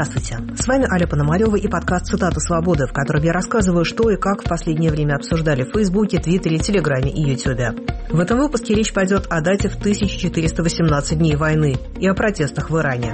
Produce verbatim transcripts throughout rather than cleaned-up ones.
Здравствуйте, с вами Аля Пономарева и подкаст «Цитаты свободы», в котором я рассказываю, что и как в последнее время обсуждали в Фейсбуке, Твиттере, Телеграме и Ютубе. В этом выпуске речь пойдет о дате в тысяча четыреста восемнадцать дней войны и о протестах в Иране.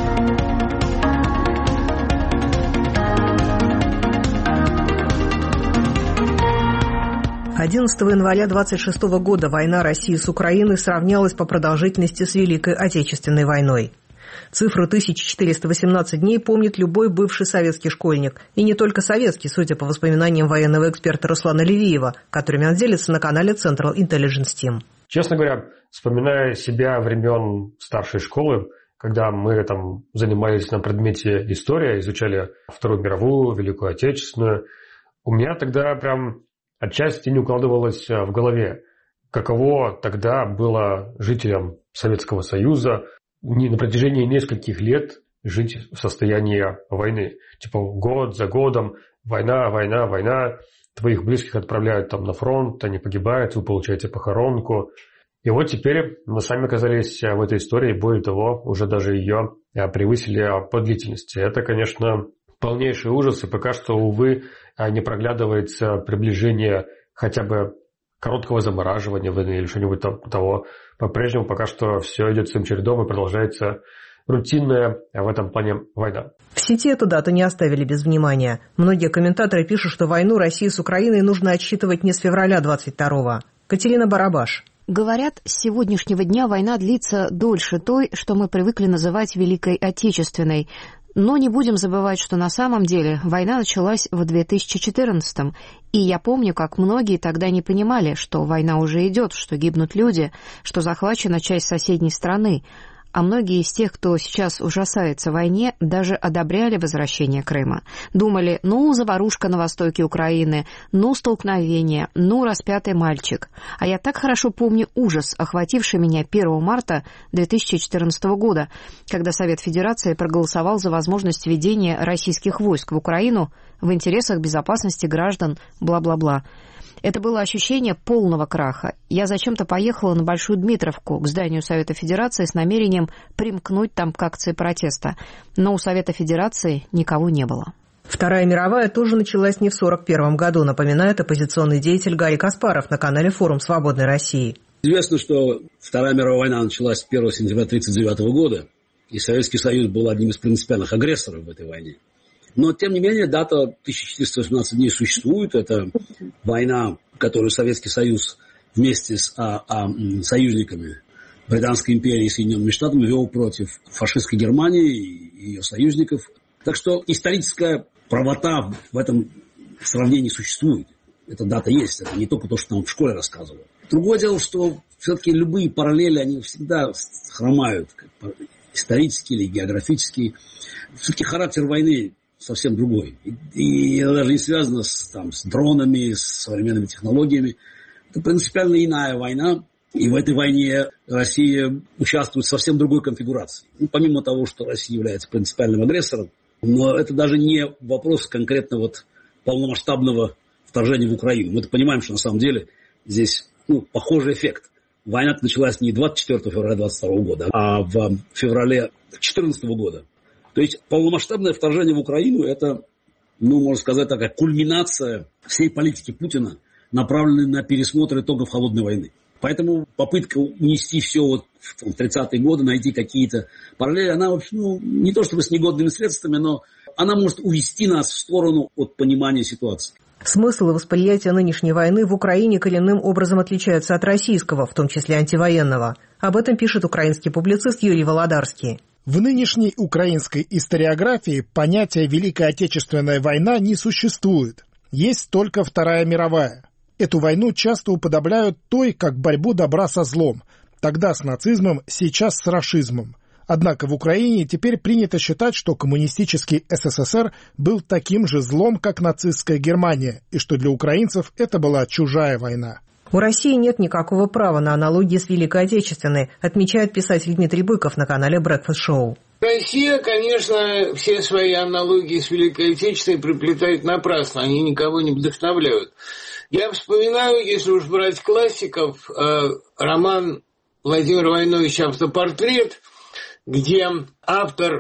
одиннадцатого января двадцать шестого года война России с Украиной сравнялась по продолжительности с Великой Отечественной войной. Цифру тысяча четыреста восемнадцать дней помнит любой бывший советский школьник. И не только советский, судя по воспоминаниям военного эксперта Руслана Левиева, которыми он делится на канале Central Intelligence Team. Честно говоря, вспоминая себя времен старшей школы, когда мы там занимались на предмете история, изучали Вторую мировую, Великую Отечественную, у меня тогда прям отчасти не укладывалось в голове, каково тогда было жителям Советского Союза не на протяжении нескольких лет жить в состоянии войны. Типа год за годом, война, война, война. Твоих близких отправляют там на фронт, они погибают, вы получаете похоронку. И вот теперь мы сами оказались в этой истории, более того, уже даже ее превысили по длительности. Это, конечно, полнейший ужас, и пока что, увы, не проглядывается приближение хотя бы короткого замораживания войны или что-нибудь там того. По-прежнему пока что все идет своим чередом и продолжается рутинная в этом плане война. В сети эту дату не оставили без внимания. Многие комментаторы пишут, что войну России с Украиной нужно отсчитывать не с февраля двадцать второго. Катерина Барабаш. Говорят, с сегодняшнего дня война длится дольше той, что мы привыкли называть Великой Отечественной. Но не будем забывать, что на самом деле война началась в две тысячи четырнадцатом, и я помню, как многие тогда не понимали, что война уже идет, что гибнут люди, что захвачена часть соседней страны. А многие из тех, кто сейчас ужасается войне, даже одобряли возвращение Крыма. Думали, ну, заварушка на востоке Украины, ну, столкновение, ну, распятый мальчик. А я так хорошо помню ужас, охвативший меня первого марта две тысячи четырнадцатого года, когда Совет Федерации проголосовал за возможность введения российских войск в Украину в интересах безопасности граждан, бла-бла-бла. Это было ощущение полного краха. Я зачем-то поехала на Большую Дмитровку к зданию Совета Федерации с намерением примкнуть там к акции протеста. Но у Совета Федерации никого не было. Вторая мировая тоже началась не в сорок первом году, напоминает оппозиционный деятель Гарри Каспаров на канале «Форум Свободной России». Известно, что Вторая мировая война началась первого сентября тысяча девятьсот тридцать девятого года, и Советский Союз был одним из принципиальных агрессоров в этой войне. Но, тем не менее, дата тысяча четыреста восемнадцать дней существует. Это война, которую Советский Союз вместе с а, а, союзниками Британской империи и Соединенными Штатами вел против фашистской Германии и ее союзников. Так что историческая правота в этом сравнении существует. Эта дата есть. Это не только то, что нам в школе рассказывают. Другое дело, что все-таки любые параллели, они всегда хромают, как исторические или географические. Все-таки характер войны совсем другой. И, и это даже не связано с, там, с дронами, с современными технологиями. Это принципиально иная война. И в этой войне Россия участвует в совсем другой конфигурации. Ну, помимо того, что Россия является принципиальным агрессором, но это даже не вопрос конкретно вот полномасштабного вторжения в Украину. Мы-то понимаем, что на самом деле здесь ну, похожий эффект. Война началась не двадцать четвёртого февраля двадцать второго года, а в феврале две тысячи четырнадцатого года. То есть полномасштабное вторжение в Украину – это, ну, можно сказать, такая кульминация всей политики Путина, направленной на пересмотр итогов холодной войны. Поэтому попытка унести все вот в тридцатые годы, найти какие-то параллели, она вообще, ну, не то чтобы с негодными средствами, но она может увести нас в сторону от понимания ситуации. Смысл и восприятие нынешней войны в Украине коренным образом отличаются от российского, в том числе антивоенного. Об этом пишет украинский публицист Юрий Володарский. В нынешней украинской историографии понятия «Великая Отечественная война» не существует. Есть только Вторая мировая. Эту войну часто уподобляют той, как борьбу добра со злом. Тогда с нацизмом, сейчас с рашизмом. Однако в Украине теперь принято считать, что коммунистический СССР был таким же злом, как нацистская Германия, и что для украинцев это была чужая война. У России нет никакого права на аналогии с Великой Отечественной, отмечает писатель Дмитрий Быков на канале Breakfast Show. Россия, конечно, все свои аналогии с Великой Отечественной приплетает напрасно, они никого не вдохновляют. Я вспоминаю, если уж брать классиков, роман Владимира Войновича «Автопортрет», где автор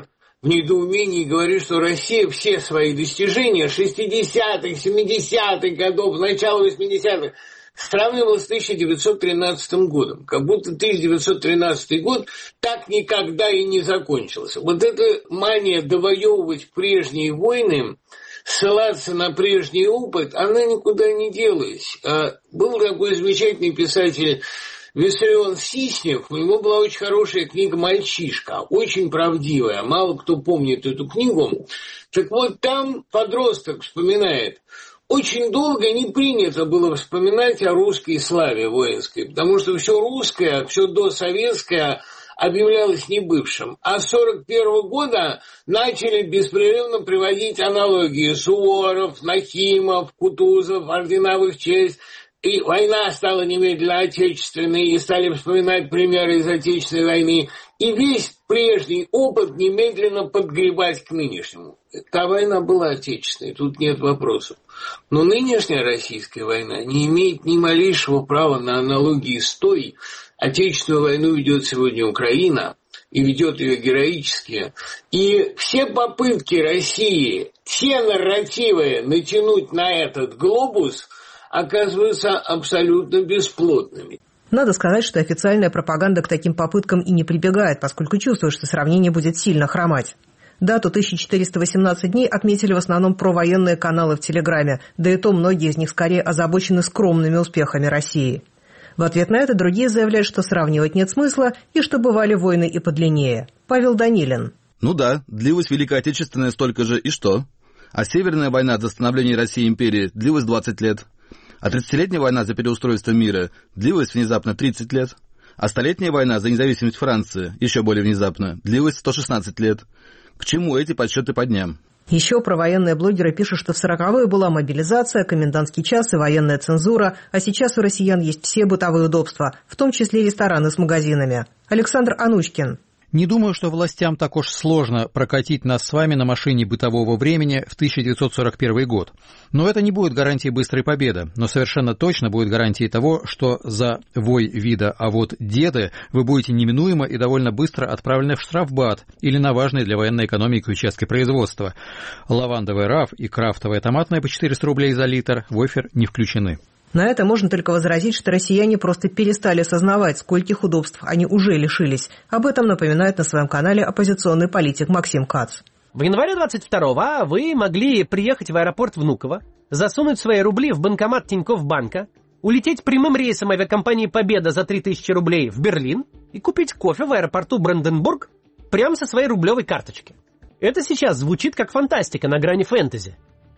в недоумении и говорит, что Россия все свои достижения шестидесятых, семидесятых годов, начала восьмидесятых сравнивала с тысяча девятьсот тринадцатым годом. Как будто тысяча девятьсот тринадцатый год так никогда и не закончился. Вот эта мания довоевывать прежние войны, ссылаться на прежний опыт, она никуда не делась. Был такой замечательный писатель Виссарион Сиснев, у него была очень хорошая книга «Мальчишка», очень правдивая, мало кто помнит эту книгу. Так вот, там подросток вспоминает, очень долго не принято было вспоминать о русской славе воинской, потому что все русское, все досоветское объявлялось небывшим. А с сорок первого года начали беспрерывно приводить аналогии: Суворов, Нахимов, Кутузов, ордена в их честь. И война стала немедленно отечественной, и стали вспоминать примеры из Отечественной войны. И весь прежний опыт немедленно подгребать к нынешнему. Та война была отечественной, тут нет вопросов. Но нынешняя российская война не имеет ни малейшего права на аналогии с той. Отечественную войну ведет сегодня Украина, и ведет ее героически. И все попытки России, все нарративы натянуть на этот глобус оказываются абсолютно бесплодными. Надо сказать, что официальная пропаганда к таким попыткам и не прибегает, поскольку чувствует, что сравнение будет сильно хромать. Дату тысяча четыреста восемнадцать дней отметили в основном провоенные каналы в Телеграме, да и то многие из них скорее озабочены скромными успехами России. В ответ на это другие заявляют, что сравнивать нет смысла и что бывали войны и подлиннее. Павел Данилин. Ну да, длилась Великая Отечественная столько же, и что? А Северная война за становление России империи длилась двадцать лет. А тридцатилетняя война за переустройство мира длилась внезапно тридцать лет. А столетняя война за независимость Франции, еще более внезапно, длилась сто шестнадцать лет. К чему эти подсчеты по дням? Еще провоенные блогеры пишут, что в сороковые была мобилизация, комендантский час и военная цензура, а сейчас у россиян есть все бытовые удобства, в том числе рестораны с магазинами. Александр Анучкин. Не думаю, что властям так уж сложно прокатить нас с вами на машине бытового времени в тысяча девятьсот сорок первый год. Но это не будет гарантией быстрой победы, но совершенно точно будет гарантией того, что за вой вида «а вот деды» вы будете неминуемо и довольно быстро отправлены в штрафбат или на важные для военной экономики участки производства. Лавандовый раф и крафтовая томатная по четыреста рублей за литр в оффер не включены. На это можно только возразить, что россияне просто перестали сознавать, скольких удобств они уже лишились. Об этом напоминает на своем канале оппозиционный политик Максим Кац. В январе двадцать второго вы могли приехать в аэропорт Внуково, засунуть свои рубли в банкомат Тинькофф банка, улететь прямым рейсом авиакомпании «Победа» за три тысячи рублей в Берлин и купить кофе в аэропорту Бранденбург прямо со своей рублевой карточки. Это сейчас звучит как фантастика на грани фэнтези.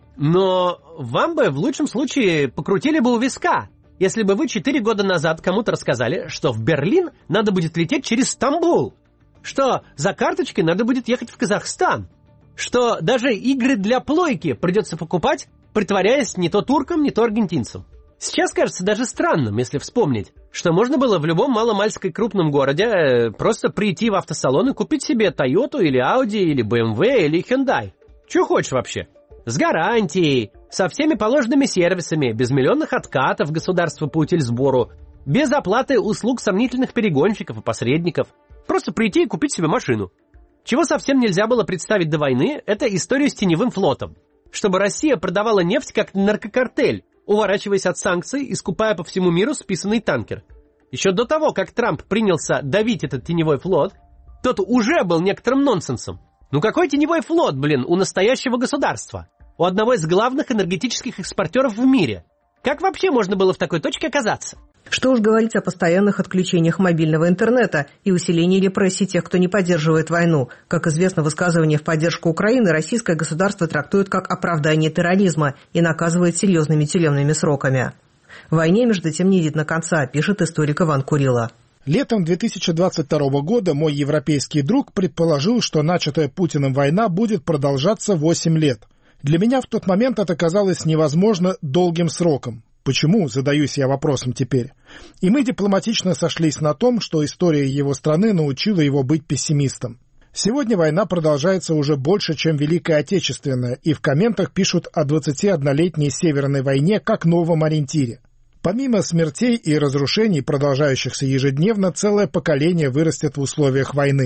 Но вам бы в лучшем случае покрутили бы у виска, если бы вы четыре года назад кому-то рассказали, что в Берлин надо будет лететь через Стамбул, что за карточкой надо будет ехать в Казахстан, что даже игры для плойки придется покупать, притворяясь не то турком, не то аргентинцем. Сейчас кажется даже странным, если вспомнить, что можно было в любом маломальской крупном городе просто прийти в автосалон и купить себе Тойоту или Ауди или бэ эм вэ или Hyundai. Чего хочешь вообще? С гарантией, со всеми положенными сервисами, без миллионных откатов государства по утильсбору, без оплаты услуг сомнительных перегонщиков и посредников. Просто прийти и купить себе машину. Чего совсем нельзя было представить до войны, это историю с теневым флотом. Чтобы Россия продавала нефть как наркокартель, уворачиваясь от санкций и скупая по всему миру списанный танкер. Еще до того, как Трамп принялся давить этот теневой флот, тот уже был некоторым нонсенсом. Ну какой теневой флот, блин, у настоящего государства? У одного из главных энергетических экспортеров в мире. Как вообще можно было в такой точке оказаться? Что уж говорить о постоянных отключениях мобильного интернета и усилении репрессий тех, кто не поддерживает войну. Как известно, высказывание в поддержку Украины российское государство трактует как оправдание терроризма и наказывает серьезными тюремными сроками. Войне, между тем, не видно конца, пишет историк Иван Курила. Летом две тысячи двадцать второго года мой европейский друг предположил, что начатая Путиным война будет продолжаться восемь лет. Для меня в тот момент это казалось невозможно долгим сроком. Почему, задаюсь я вопросом теперь. И мы дипломатично сошлись на том, что история его страны научила его быть пессимистом. Сегодня война продолжается уже больше, чем Великая Отечественная, и в комментах пишут о двадцатиоднолетней Северной войне как новом ориентире. Помимо смертей и разрушений, продолжающихся ежедневно, целое поколение вырастет в условиях войны.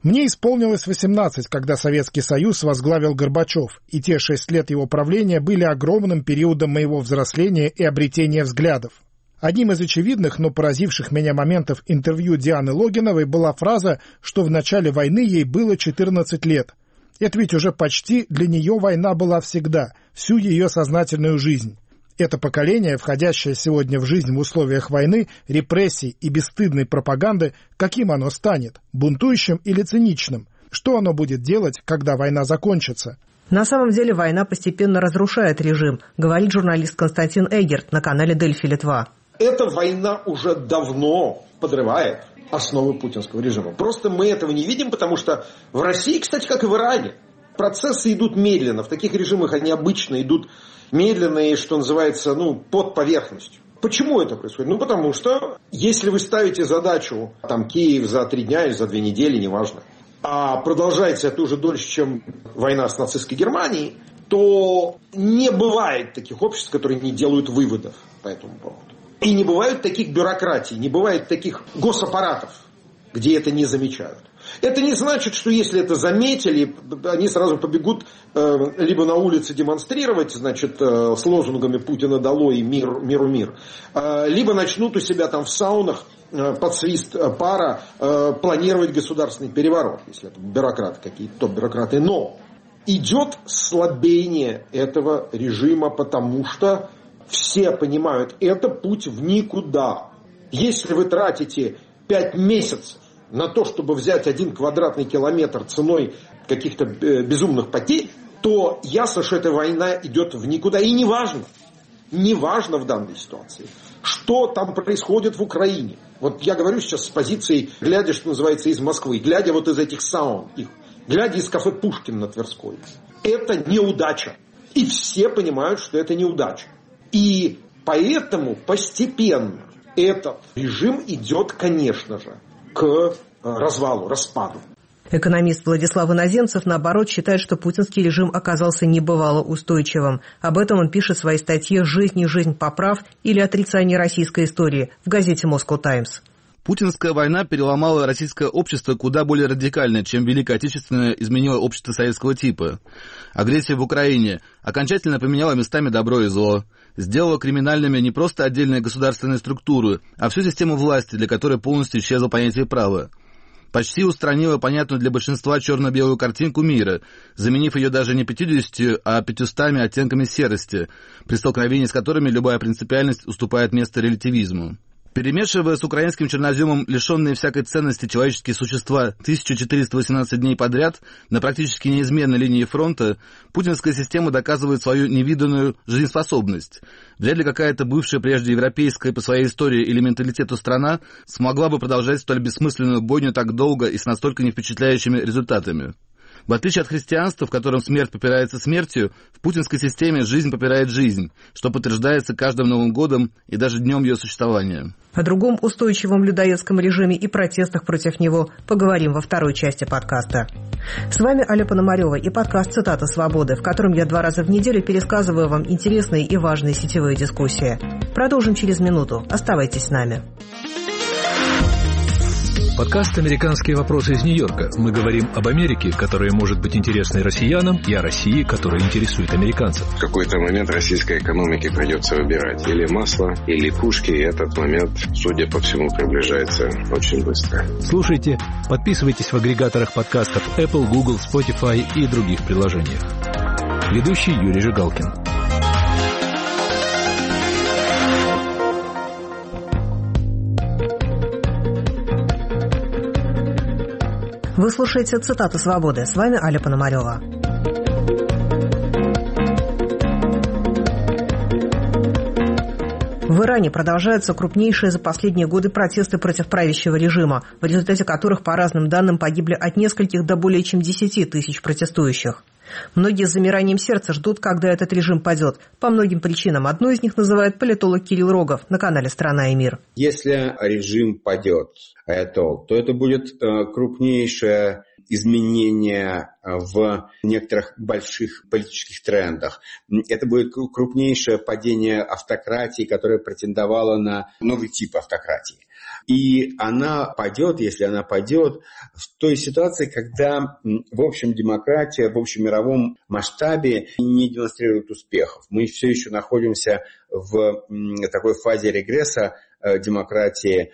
Мне исполнилось восемнадцать, когда Советский Союз возглавил Горбачев, и те шесть лет его правления были огромным периодом моего взросления и обретения взглядов. Одним из очевидных, но поразивших меня моментов интервью Дианы Логиновой была фраза, что в начале войны ей было четырнадцать лет. Это ведь уже почти для нее война была всегда, всю ее сознательную жизнь. Это поколение, входящее сегодня в жизнь в условиях войны, репрессий и бесстыдной пропаганды, каким оно станет? Бунтующим или циничным? Что оно будет делать, когда война закончится? На самом деле война постепенно разрушает режим, говорит журналист Константин Эгерт на канале Дельфи Литва. Эта война уже давно подрывает основы путинского режима. Просто мы этого не видим, потому что в России, кстати, как и в Иране, процессы идут медленно. В таких режимах они обычно идут медленно и, что называется, ну, под поверхностью. Почему это происходит? Ну, потому что, если вы ставите задачу, там, Киев за три дня или за две недели, неважно, а продолжается это уже дольше, чем война с нацистской Германией, то не бывает таких обществ, которые не делают выводов по этому поводу. И не бывает таких бюрократий, не бывает таких госаппаратов, где это не замечают. Это не значит, что если это заметили, они сразу побегут э, либо на улице демонстрировать, значит, э, с лозунгами «Путина долой» и «Мир, миру мир», э, либо начнут у себя там в саунах э, под свист пара э, планировать государственный переворот, если это бюрократы какие-то, топ-бюрократы. Но идет слабение этого режима, потому что все понимают, это путь в никуда. Если вы тратите пять месяцев на то, чтобы взять один квадратный километр ценой каких-то безумных потерь, то ясно, что эта война идет в никуда. И неважно, неважно в данной ситуации, что там происходит в Украине. Вот я говорю сейчас с позиции, глядя, что называется, из Москвы, глядя вот из этих саун, их, глядя из кафе «Пушкин» на Тверской. Это неудача. И все понимают, что это неудача. И поэтому постепенно этот режим идет, конечно же, к развалу, распаду. Экономист Владислав Иноземцев, наоборот, считает, что путинский режим оказался небывало устойчивым. Об этом он пишет в своей статье «Жизнь и жизнь поправ» или «Отрицание российской истории» в газете «Москва Таймс». Путинская война переломала российское общество куда более радикально, чем Великая Отечественная изменила общество советского типа. Агрессия в Украине окончательно поменяла местами добро и зло, сделала криминальными не просто отдельные государственные структуры, а всю систему власти, для которой полностью исчезло понятие права. Почти устранила понятную для большинства черно-белую картинку мира, заменив ее даже не пятьюдесятью, а пятьюстами оттенками серости, при столкновении с которыми любая принципиальность уступает место релятивизму. Перемешивая с украинским черноземом лишенные всякой ценности человеческие существа тысяча четыреста восемнадцать дней подряд на практически неизменной линии фронта, путинская система доказывает свою невиданную жизнеспособность. Вряд ли какая-то бывшая прежде европейская по своей истории или менталитету страна смогла бы продолжать столь бессмысленную бойню так долго и с настолько невпечатляющими результатами. В отличие от христианства, в котором смерть попирается смертью, в путинской системе жизнь попирает жизнь, что подтверждается каждым Новым годом и даже днем ее существования. О другом устойчивом людоедском режиме и протестах против него поговорим во второй части подкаста. С вами Аля Пономарева и подкаст «Цитата свободы», в котором я два раза в неделю пересказываю вам интересные и важные сетевые дискуссии. Продолжим через минуту. Оставайтесь с нами. Подкаст «Американские вопросы» из Нью-Йорка. Мы говорим об Америке, которая может быть интересной россиянам, и о России, которая интересует американцев. В какой-то момент российской экономике придется выбирать или масло, или пушки, и этот момент, судя по всему, приближается очень быстро. Слушайте, подписывайтесь в агрегаторах подкастов Apple, Google, Spotify и других приложениях. Ведущий Юрий Жигалкин. Вы слушаете «Цитату свободы». С вами Аля Пономарева. В Иране продолжаются крупнейшие за последние годы протесты против правящего режима, в результате которых, по разным данным, погибли от нескольких до более чем десяти тысяч протестующих. Многие с замиранием сердца ждут, когда этот режим падет. По многим причинам. Одну из них называет политолог Кирилл Рогов на канале «Страна и мир». Если режим падет, то это будет крупнейшее изменения в некоторых больших политических трендах. Это будет крупнейшее падение автократии, которая претендовала на новый тип автократии. И она падет, если она падет, в той ситуации, когда, в общем, демократия в общемировом масштабе не демонстрирует успехов. Мы все еще находимся в такой фазе регресса демократии,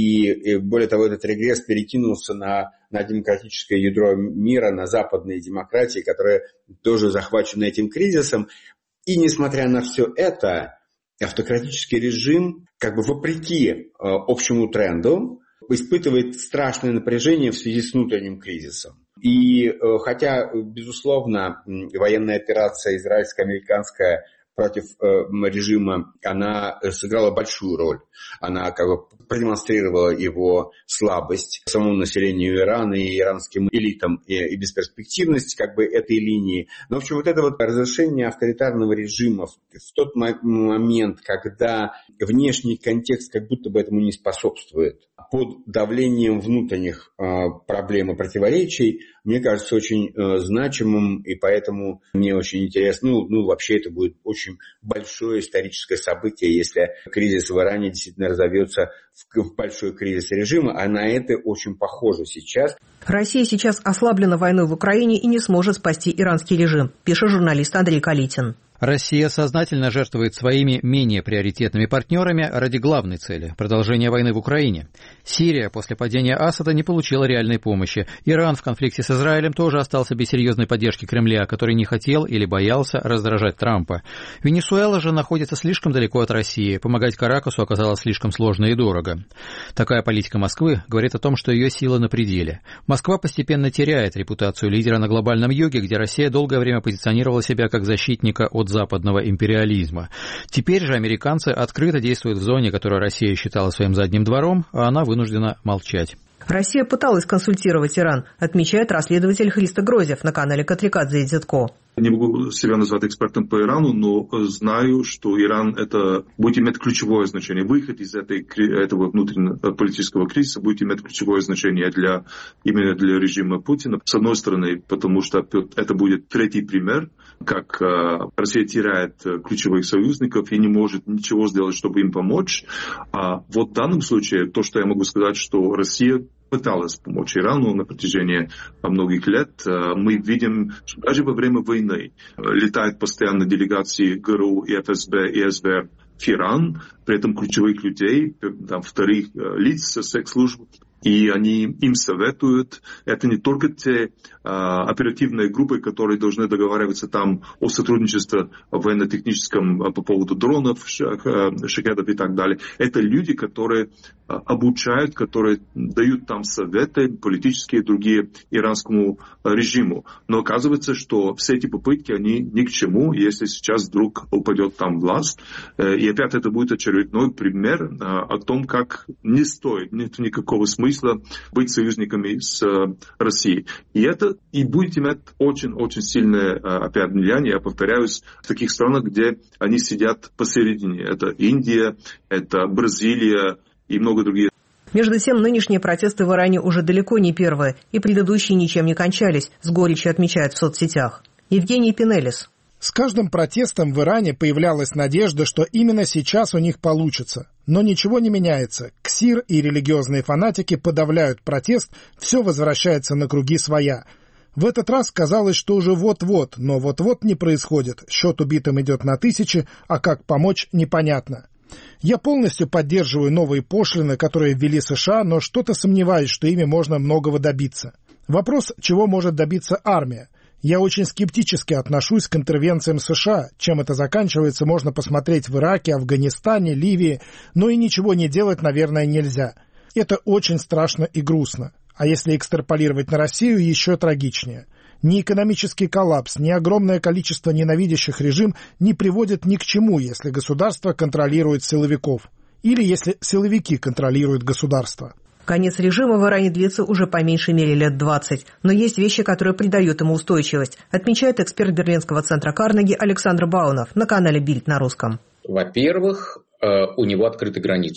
и, более того, этот регресс перекинулся на, на демократическое ядро мира, на западные демократии, которые тоже захвачены этим кризисом. И несмотря на все это, автократический режим, как бы вопреки э, общему тренду, испытывает страшное напряжение в связи с внутренним кризисом. И э, хотя, безусловно, военная операция израильско-американская против э, режима, она сыграла большую роль. Она как бы продемонстрировала его слабость самому населению Ирана и иранским элитам и, и бесперспективность как бы этой линии. Но, в общем, вот это вот разрушение авторитарного режима в, в тот момент, когда внешний контекст как будто бы этому не способствует, под давлением внутренних э, проблем и противоречий, мне кажется, очень э, значимым, и поэтому мне очень интересно, ну, ну, вообще это будет очень большое историческое событие, если кризис в Иране действительно разовьется в, в большой кризис режима, а на это очень похоже сейчас. Россия сейчас ослаблена войной в Украине и не сможет спасти иранский режим, пишет журналист Андрей Калитин. Россия сознательно жертвует своими менее приоритетными партнерами ради главной цели – продолжения войны в Украине. Сирия после падения Асада не получила реальной помощи. Иран в конфликте с Израилем тоже остался без серьезной поддержки Кремля, который не хотел или боялся раздражать Трампа. Венесуэла же находится слишком далеко от России. Помогать Каракасу оказалось слишком сложно и дорого. Такая политика Москвы говорит о том, что ее сила на пределе. Москва постепенно теряет репутацию лидера на глобальном юге, где Россия долгое время позиционировала себя как защитника от западного империализма. Теперь же американцы открыто действуют в зоне, которую Россия считала своим задним двором, а она вынуждена молчать. Россия пыталась консультировать Иран, отмечает расследователь Христо Грозев на канале Катрикадзе и Дзетко. Не могу себя назвать экспертом по Ирану, но знаю, что Иран это будет иметь ключевое значение. Выход из этой, этого внутреннего политического кризиса будет иметь ключевое значение для, именно для режима Путина. С одной стороны, потому что это будет третий пример, как Россия теряет ключевых союзников и не может ничего сделать, чтобы им помочь. А вот в данном случае, то, что я могу сказать, что Россия пыталась помочь Ирану на протяжении многих лет. Мы видим, что даже во время войны летают постоянно делегации ГРУ и ФСБ и СВР в Иран, при этом ключевых людей, там, вторых лиц секс-служб, и они им советуют. Это не только те а, оперативные группы, которые должны договариваться там о сотрудничестве военно-техническом по поводу дронов, шахедов и так далее. Это люди, которые а, обучают, которые дают там советы политические и другие иранскому режиму. Но оказывается, что все эти попытки, они ни к чему, если сейчас вдруг упадет там власть. И опять это будет очередной пример а, о том, как не стоит, нет никакого смысла быть союзниками с э, Россией. И это и будет иметь очень-очень сильное э, опять влияние, я повторяюсь, в таких странах, где они сидят посередине. Это Индия, это Бразилия и много других. Между тем, нынешние протесты в Иране уже далеко не первые, и предыдущие ничем не кончались, с горечью отмечают в соцсетях. Евгений Пинелис. С каждым протестом в Иране появлялась надежда, что именно сейчас у них получится. Но ничего не меняется. КСИР и религиозные фанатики подавляют протест, все возвращается на круги своя. В этот раз казалось, что уже вот-вот, но вот-вот не происходит. Счет убитым идет на тысячи, а как помочь, непонятно. Я полностью поддерживаю новые пошлины, которые ввели США, но что-то сомневаюсь, что ими можно многого добиться. Вопрос, чего может добиться армия. Я очень скептически отношусь к интервенциям США. Чем это заканчивается, можно посмотреть в Ираке, Афганистане, Ливии, но и ничего не делать, наверное, нельзя. Это очень страшно и грустно. А если экстраполировать на Россию, еще трагичнее. Ни экономический коллапс, ни огромное количество ненавидящих режим не приводят ни к чему, если государство контролирует силовиков. Или если силовики контролируют государство. Конец режима в Иране длится уже по меньшей мере лет двадцать. Но есть вещи, которые придают ему устойчивость, отмечает эксперт Берлинского центра Карнеги Александр Баунов на канале Бильд на русском. Во-первых, у него открыты границы.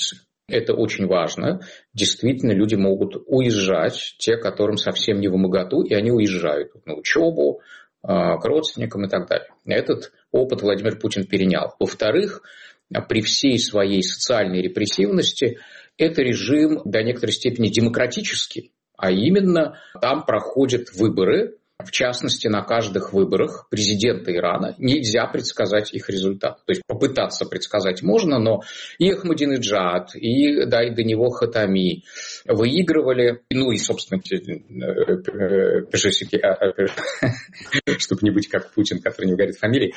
Это очень важно. Действительно, люди могут уезжать, те, которым совсем не вмоготу, и они уезжают на учебу, к родственникам и так далее. Этот опыт Владимир Путин перенял. Во-вторых, при всей своей социальной репрессивности это режим до некоторой степени демократический, а именно там проходят выборы. В частности, на каждых выборах президента Ирана нельзя предсказать их результат. То есть попытаться предсказать можно, но и Ахмадинеджад, и, да, и до него Хатами выигрывали, ну и, собственно, чтобы не быть как Путин, который не говорит фамилии,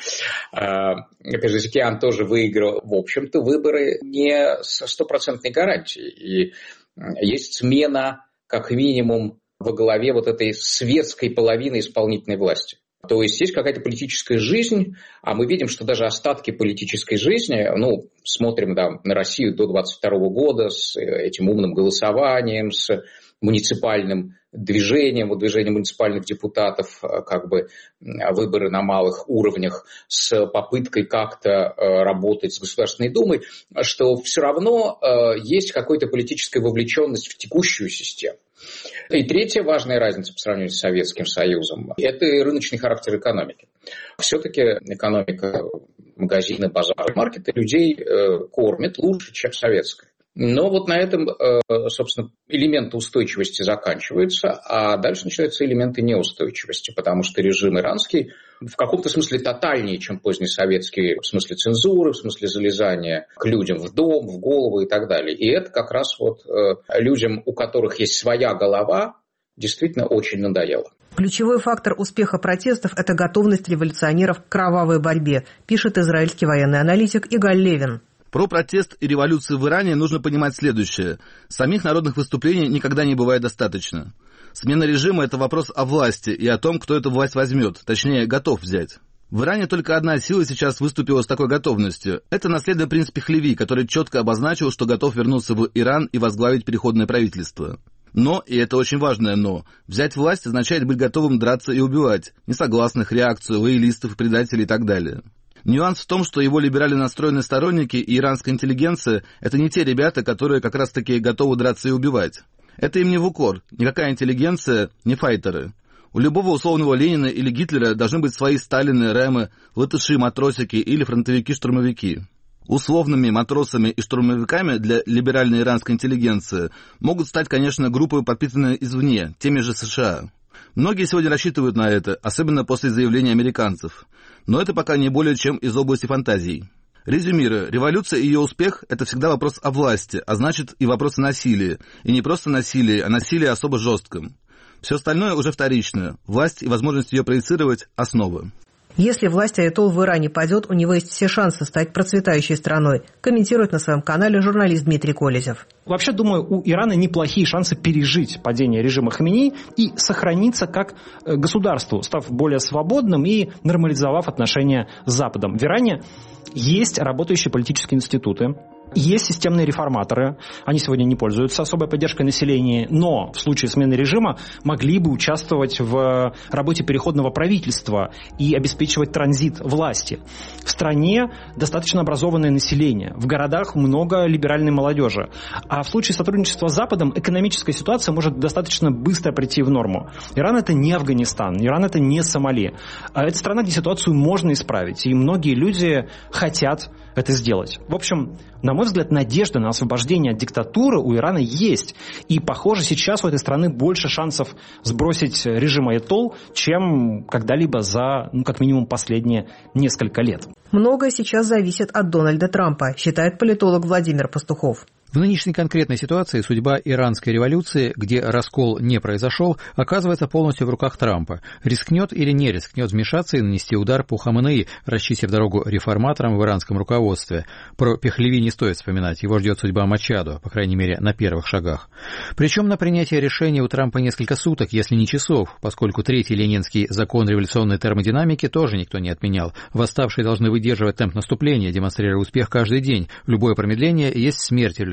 Пежесикян тоже выиграл, в общем-то, выборы не с стопроцентной гарантией. И есть смена, как минимум, во главе вот этой светской половины исполнительной власти. То есть есть какая-то политическая жизнь, а мы видим, что даже остатки политической жизни, ну, смотрим, да, на Россию до двадцать второго года с этим умным голосованием, с муниципальным движением, вот движением муниципальных депутатов, как бы выборы на малых уровнях, с попыткой как-то работать с Государственной Думой, что все равно есть какая-то политическая вовлеченность в текущую систему. И третья важная разница по сравнению с Советским Союзом – это рыночный характер экономики. Все-таки экономика магазины, базары, маркеты людей кормит лучше, чем советская. Но вот на этом, собственно, элементы устойчивости заканчиваются, а дальше начинаются элементы неустойчивости, потому что режим иранский в каком-то смысле тотальнее, чем поздний советский, в смысле цензуры, в смысле залезания к людям в дом, в голову и так далее. И это как раз вот людям, у которых есть своя голова, действительно очень надоело. Ключевой фактор успеха протестов – это готовность революционеров к кровавой борьбе, пишет израильский военный аналитик Игаль Левин. Про протест и революцию в Иране нужно понимать следующее. Самих народных выступлений никогда не бывает достаточно. Смена режима – это вопрос о власти и о том, кто эту власть возьмет, точнее, готов взять. В Иране только одна сила сейчас выступила с такой готовностью. Это наследный принц Пехлеви, который четко обозначил, что готов вернуться в Иран и возглавить переходное правительство. Но, и это очень важное но, взять власть означает быть готовым драться и убивать несогласных, реакцию, лоялистов, предателей и так далее. Нюанс в том, что его либерально настроенные сторонники и иранская интеллигенция – это не те ребята, которые как раз-таки готовы драться и убивать. Это им не в укор, никакая интеллигенция не файтеры. У любого условного Ленина или Гитлера должны быть свои Сталины, Рэмы, латыши, матросики или фронтовики-штурмовики. Условными матросами и штурмовиками для либеральной иранской интеллигенции могут стать, конечно, группы, подпитанные извне, теми же США. Многие сегодня рассчитывают на это, особенно после заявления американцев. Но это пока не более чем из области фантазий. Резюмируя, революция и ее успех – это всегда вопрос о власти, а значит и вопрос о насилии. И не просто насилие, а насилие особо жестком. Все остальное уже вторичное. Власть и возможность ее проецировать – основы. Если власть аятолл в Иране падет, у него есть все шансы стать процветающей страной, комментирует на своем канале журналист Дмитрий Колезев. Вообще, думаю, у Ирана неплохие шансы пережить падение режима Хаминеи и сохраниться как государству, став более свободным и нормализовав отношения с Западом. В Иране есть работающие политические институты, есть системные реформаторы, они сегодня не пользуются особой поддержкой населения, но в случае смены режима могли бы участвовать в работе переходного правительства и обеспечивать транзит власти. В стране достаточно образованное население, в городах много либеральной молодежи, а в случае сотрудничества с Западом экономическая ситуация может достаточно быстро прийти в норму. Иран – это не Афганистан, Иран – это не Сомали. Это страна, где ситуацию можно исправить, и многие люди хотят это сделать. В общем, на мой взгляд, надежда на освобождение от диктатуры у Ирана есть. И, похоже, сейчас у этой страны больше шансов сбросить режим аятолл, чем когда-либо за, ну, как минимум, последние несколько лет. Многое сейчас зависит от Дональда Трампа, считает политолог Владимир Пастухов. В нынешней конкретной ситуации судьба иранской революции, где раскол не произошел, оказывается полностью в руках Трампа. Рискнет или не рискнет вмешаться и нанести удар по Хаминеи, расчистив дорогу реформаторам в иранском руководстве. Про Пехлеви не стоит вспоминать, его ждет судьба Мачадо, по крайней мере, на первых шагах. Причем на принятие решения у Трампа несколько суток, если не часов, поскольку третий ленинский закон революционной термодинамики тоже никто не отменял. Восставшие должны выдерживать темп наступления, демонстрируя успех каждый день. Любое промедление есть смерть революционной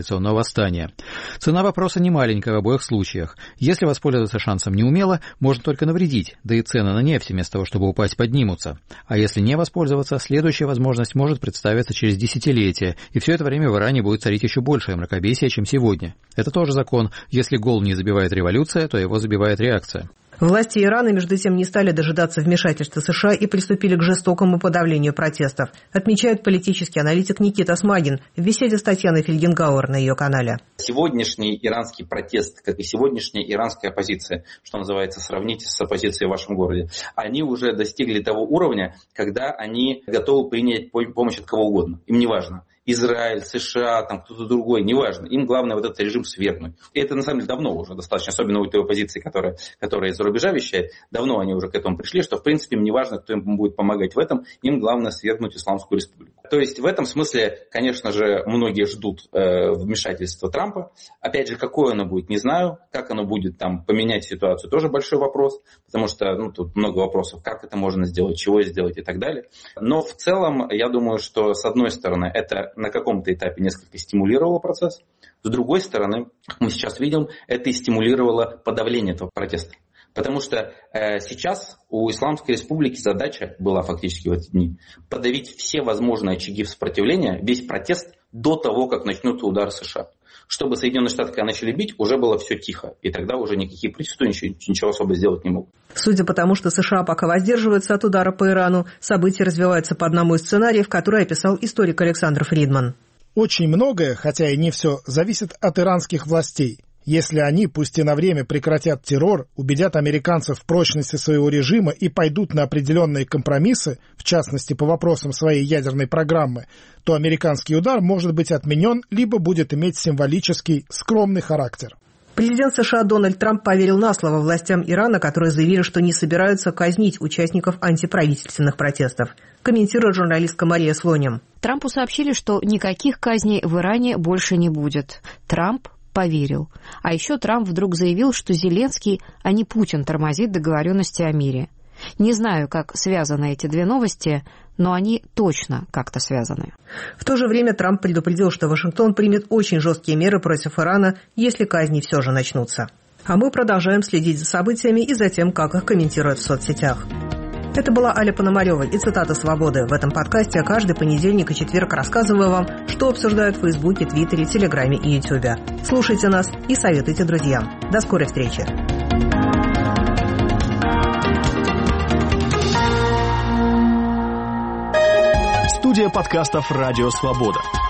революционного восстания. Цена вопроса не маленькая в обоих случаях. Если воспользоваться шансом неумело, можно только навредить, да и цены на нефть вместо того, чтобы упасть, поднимутся. А если не воспользоваться, следующая возможность может представиться через десятилетия, и все это время в Иране будет царить еще большее мракобесие, чем сегодня. Это тоже закон. Если гол не забивает революция, то его забивает реакция. Власти Ирана, между тем, не стали дожидаться вмешательства США и приступили к жестокому подавлению протестов, отмечает политический аналитик Никита Смагин в беседе с Татьяной Фельгенгауэр на ее канале. Сегодняшний иранский протест, как и сегодняшняя иранская оппозиция, что называется, сравните с оппозицией в вашем городе, они уже достигли того уровня, когда они готовы принять помощь от кого угодно. Им не важно. Израиль, США, там кто-то другой, неважно. Им главное вот этот режим свергнуть. И это на самом деле давно уже достаточно, особенно у той оппозиции, которая, которая из-за рубежа вещает. Давно они уже к этому пришли, что в принципе им не важно, кто им будет помогать в этом. Им главное свергнуть Исламскую республику. То есть в этом смысле, конечно же, многие ждут э, вмешательства Трампа. Опять же, какое оно будет, не знаю. Как оно будет там поменять ситуацию, тоже большой вопрос. Потому что ну, тут много вопросов, как это можно сделать, чего сделать и так далее. Но в целом, я думаю, что с одной стороны, это на каком-то этапе несколько стимулировало процесс. С другой стороны, как мы сейчас видим, это и стимулировало подавление этого протеста. Потому что э, сейчас у Исламской республики задача была фактически в эти дни подавить все возможные очаги сопротивления, весь протест до того, как начнутся удары США. Чтобы Соединенные Штаты, когда начали бить, уже было все тихо. И тогда уже никакие правительства ничего, ничего особо сделать не могут. Судя по тому, что США пока воздерживаются от удара по Ирану, события развиваются по одному из сценариев, который описал историк Александр Фридман. Очень многое, хотя и не все, зависит от иранских властей. Если они, пусть и на время, прекратят террор, убедят американцев в прочности своего режима и пойдут на определенные компромиссы, в частности по вопросам своей ядерной программы, то американский удар может быть отменен, либо будет иметь символический, скромный характер. Президент США Дональд Трамп поверил на слово властям Ирана, которые заявили, что не собираются казнить участников антиправительственных протестов. Комментирует журналистка Мария Слоним. Трампу сообщили, что никаких казней в Иране больше не будет. Трамп поверил. А еще Трамп вдруг заявил, что Зеленский, а не Путин, тормозит договоренности о мире. Не знаю, как связаны эти две новости, но они точно как-то связаны. В то же время Трамп предупредил, что Вашингтон примет очень жесткие меры против Ирана, если казни все же начнутся. А мы продолжаем следить за событиями и за тем, как их комментируют в соцсетях. Это была Аля Пономарева и цитата «Свободы». В этом подкасте каждый понедельник и четверг рассказываю вам, что обсуждают в Фейсбуке, Твиттере, Телеграме и Ютубе. Слушайте нас и советуйте друзьям. До скорой встречи. Студия подкастов «Радио Свобода».